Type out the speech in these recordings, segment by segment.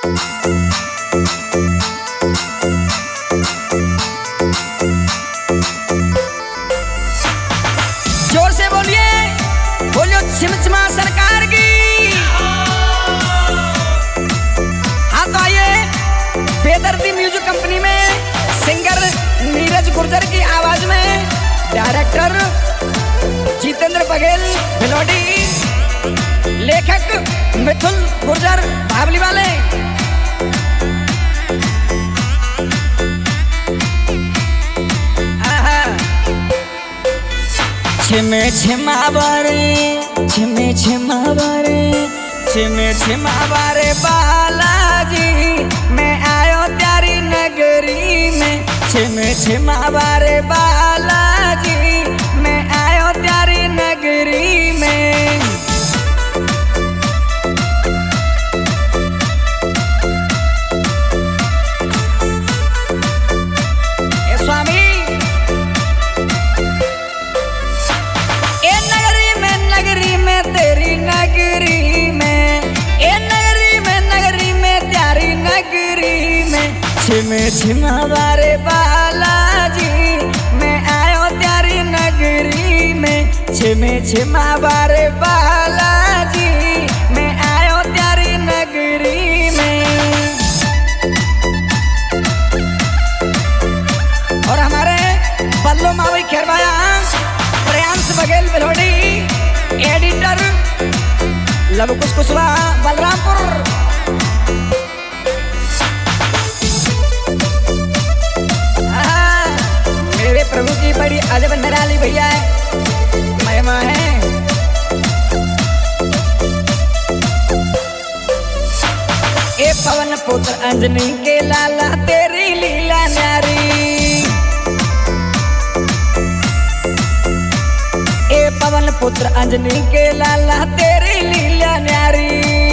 जोर से बोलिए, बोलियो छिमछिमा सरकार की। हाँ तो आइए, बेदर्दी म्यूजिक कंपनी में सिंगर नीरज गुर्जर की आवाज में डायरेक्टर जितेंद्र बघेल भिलोडी, लेखक मिथुन गुर्जर बावली वाले। छिमे छिमावारे, छिमे छिमावारे, छिमे छिमावारे बालाजी, मैं आयो तेरी नगरी में। छिमे छिमावारे बालाजी, मैं आयो तेरी नगरी में। ए स्वामी, नगरी में तेरी नगरी में, ए नगरी में तेरी नगरी में। छिमे छिमावारे बालाजी, मैं आयो तेरी नगरी में। छिमे छिमावारे बालाजी, मैं आयो तेरी नगरी में। और हमारे बल्लो मावी खेरवाया प्रियांश बघेल भिलोडी, एडिटर लवकुश कुशवाहा बलरामपुर। मेरे प्रभु की बड़ी अजब निराली भैया है, महिमा है। ए पवन पुत्र अंजनी के लाला, तेरी लीला न्यारी। पवन पुत्र अंजनी के लाला, तेरी लीला न्यारी।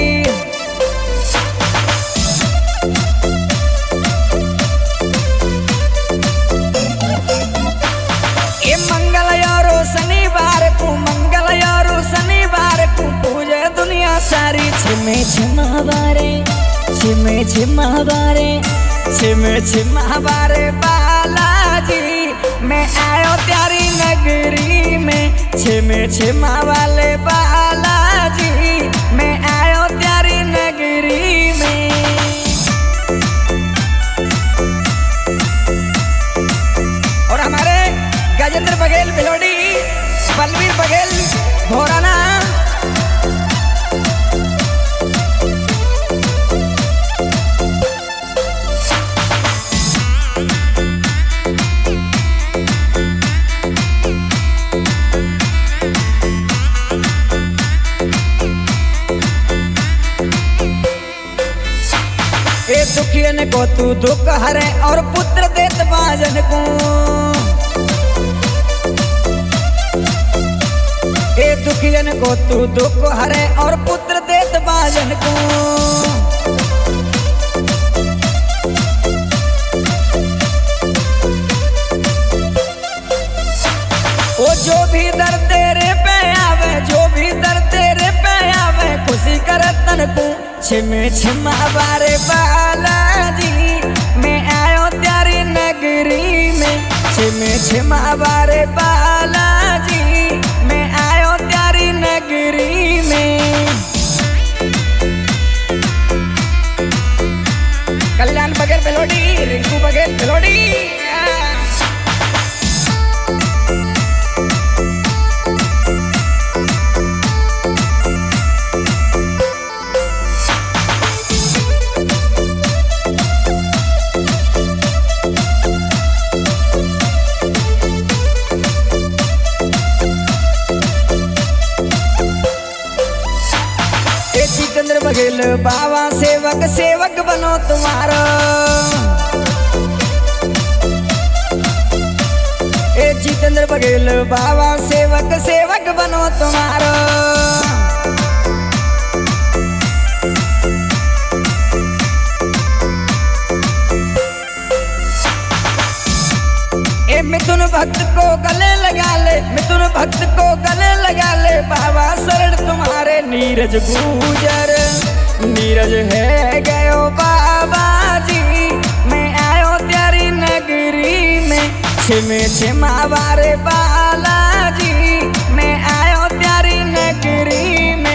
ये मंगल यारो शनिवार को, मंगल यारो शनिवार को पूजे दुनिया सारी। छिमे छिमावारे, छिमे छिमावारे, छिमे छिमावारे बालाजी, मैं आयो तेरी नगरी में। छिमे छिमावाले बालाजी, मैं आयो तेरी नगरी में। और हमारे गजेंद्र बघेल भिलोडी, बलवीर बघेल भोराना। दुखियन को तू दुख हरे, और पुत्र देत बाजन को। ए दुखियन को तू दुख हरे, और पुत्र देत बाजन को। ओ जो भी दर तेरे पे आवे, जो भी दर तेरे पे आवे, खुशी कर तन को। छिमे छिमावारे बालाजी, मैं आयो तेरी नगरी में। छिमे छिमावारे बालाजी, मैं आयो तेरी नगरी में। कल्याण बघेल भिलोडी, रिंकू बघेल भिलोडी। जितेंद्र बघेल बाबा सेवक, सेवक बनो तुम्हारा। ए जितेंद्र बघेल बाबा सेवक, सेवक बनो तुम्हारा। ए मिथुन भक्त को गले लगा ले, मिथुन भक्त को गले लगा ले, बाबा शरण तुम्हारे। नीरज गुर्जर, नीरज है गयो। छिम वारे बालाजी मैं आयो प्यारी नगरी में।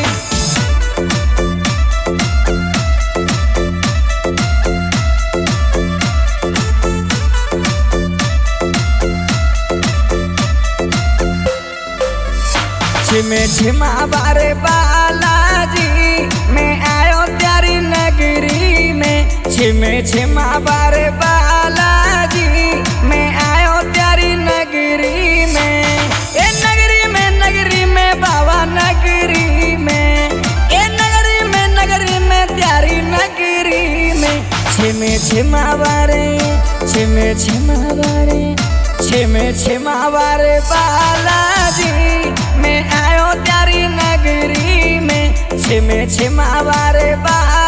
छिम वारे बालाजी मैं आयो प्यारी नगरी में। छिम वारे बालाजी मैं आयो प्यारी नगरी में। ए नगरी में बाबा नगरी में। ए नगरी में प्यारी नगरी में। छिम वारे बालाजी मैं आयो प्यारी नगरी में। छिम वारे बालाजी